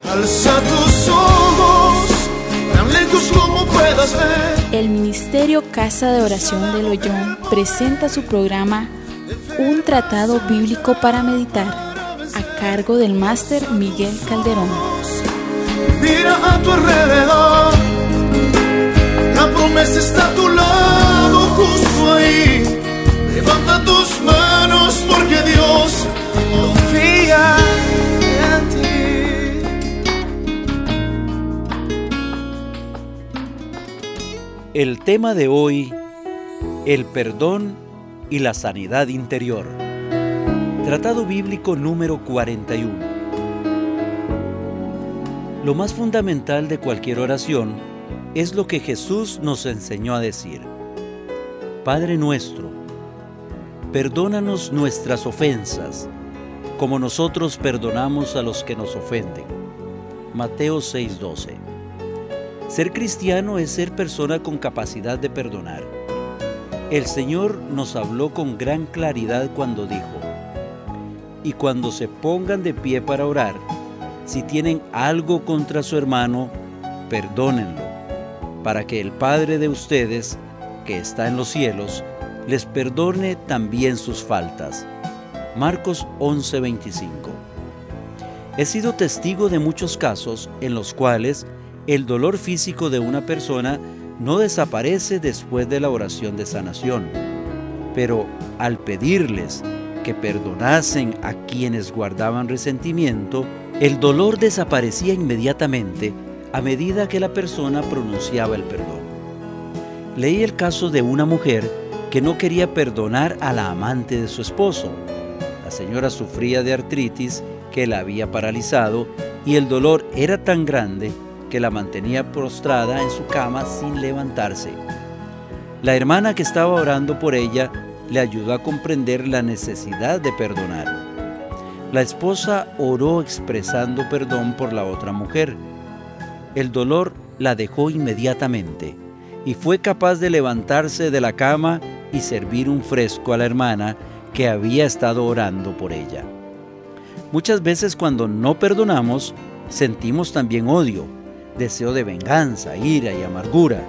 Alza tus ojos, tan lejos como puedas ver. El Ministerio Casa de Oración del Ollón presenta su programa Un Tratado Bíblico para Meditar, a cargo del máster Miguel Calderón. Mira a tu alrededor, la promesa está a tu lado, justo ahí. Levanta tus manos porque Dios confía en ti. El tema de hoy, el perdón y la sanidad interior. Tratado bíblico número 41. Lo más fundamental de cualquier oración es lo que Jesús nos enseñó a decir. Padre nuestro, perdónanos nuestras ofensas, como nosotros perdonamos a los que nos ofenden. Mateo 6:12. Ser cristiano es ser persona con capacidad de perdonar. El Señor nos habló con gran claridad cuando dijo: y cuando se pongan de pie para orar, si tienen algo contra su hermano, perdónenlo, para que el Padre de ustedes, que está en los cielos, les perdone también sus faltas. Marcos 11:25. He sido testigo de muchos casos en los cuales el dolor físico de una persona no desaparece después de la oración de sanación, pero al pedirles que perdonasen a quienes guardaban resentimiento, el dolor desaparecía inmediatamente a medida que la persona pronunciaba el perdón. Leí el caso de una mujer que no quería perdonar a la amante de su esposo. La señora sufría de artritis que la había paralizado y el dolor era tan grande que la mantenía postrada en su cama sin levantarse. La hermana que estaba orando por ella le ayudó a comprender la necesidad de perdonar. La esposa oró expresando perdón por la otra mujer. El dolor la dejó inmediatamente y fue capaz de levantarse de la cama y servir un fresco a la hermana que había estado orando por ella. Muchas veces cuando no perdonamos, sentimos también odio, deseo de venganza, ira y amargura.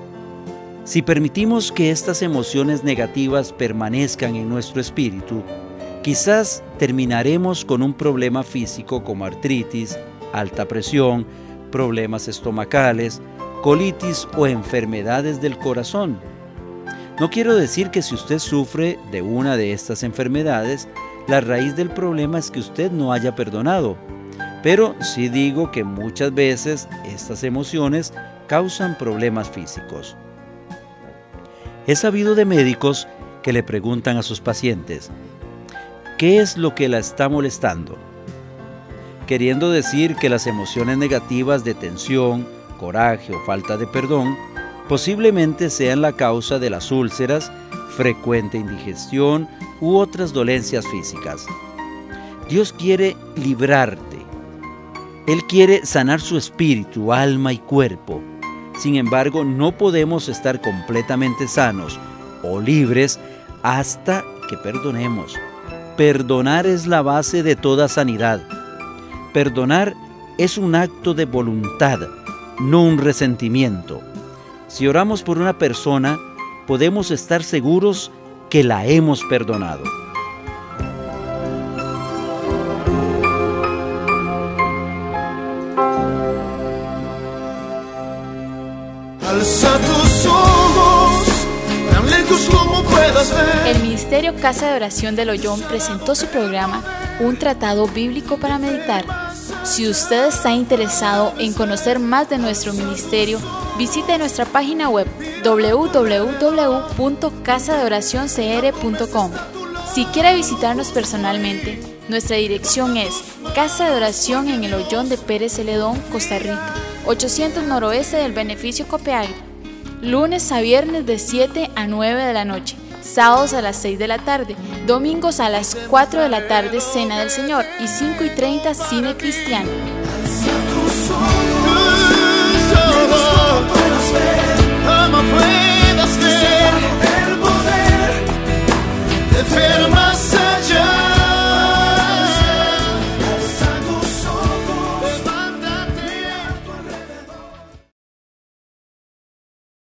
Si permitimos que estas emociones negativas permanezcan en nuestro espíritu, quizás terminaremos con un problema físico como artritis, alta presión, problemas estomacales, colitis o enfermedades del corazón. No quiero decir que si usted sufre de una de estas enfermedades, la raíz del problema es que usted no haya perdonado, pero sí digo que muchas veces estas emociones causan problemas físicos. He sabido de médicos que le preguntan a sus pacientes: ¿qué es lo que la está molestando? Queriendo decir que las emociones negativas de tensión, coraje o falta de perdón posiblemente sean la causa de las úlceras, frecuente indigestión u otras dolencias físicas. Dios quiere librarte. Él quiere sanar su espíritu, alma y cuerpo. Sin embargo, no podemos estar completamente sanos o libres hasta que perdonemos. Perdonar es la base de toda sanidad. Perdonar es un acto de voluntad, no un resentimiento. Si oramos por una persona, podemos estar seguros que la hemos perdonado. Alza tus ojos, tan lejos como puedas ver. El Ministerio Casa de Oración del Ollón presentó su programa Un Tratado Bíblico para Meditar. Si usted está interesado en conocer más de nuestro ministerio, visite nuestra página web www.casadeoracioncr.com. Si quiere visitarnos personalmente, nuestra dirección es Casa de Oración en el Ollón de Pérez Celedón, Costa Rica, 800 noroeste del Beneficio Copiapó. Lunes a viernes de 7 a 9 de la noche, sábados a las 6 de la tarde, domingos a las 4 de la tarde, Cena del Señor y 5:30 Cine Cristiano.